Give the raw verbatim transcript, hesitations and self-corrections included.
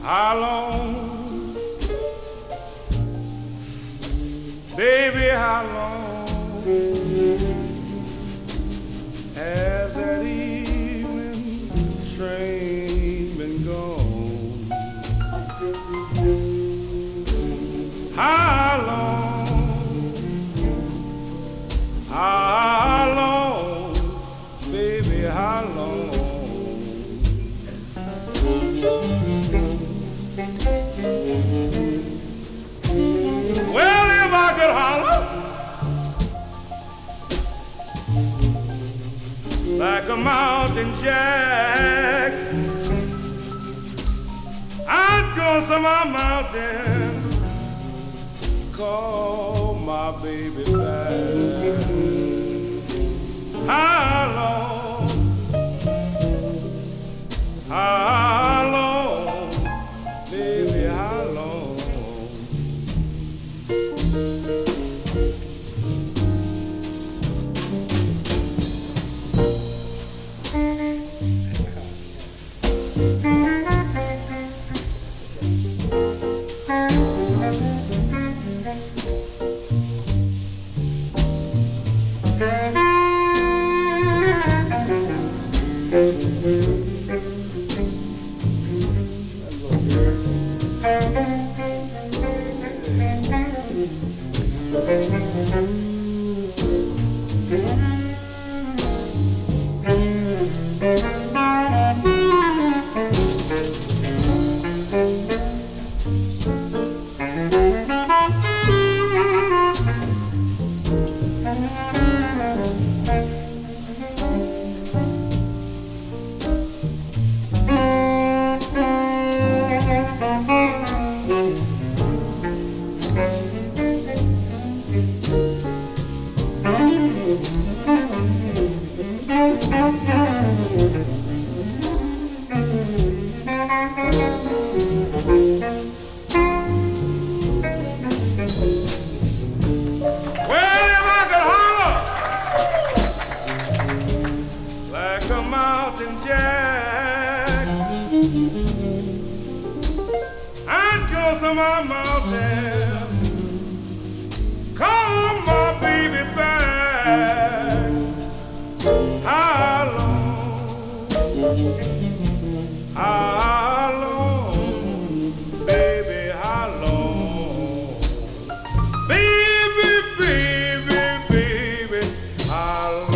How long, baby, how long has that evening train been gone? How long, how long, baby, how long? Well, if I could holler like a mountain jack, I'd go to my mountain, call my baby back. How long, how long, baby, how long? My mountain, call my baby back. How long, how long, baby, how long, baby, baby, baby, how long?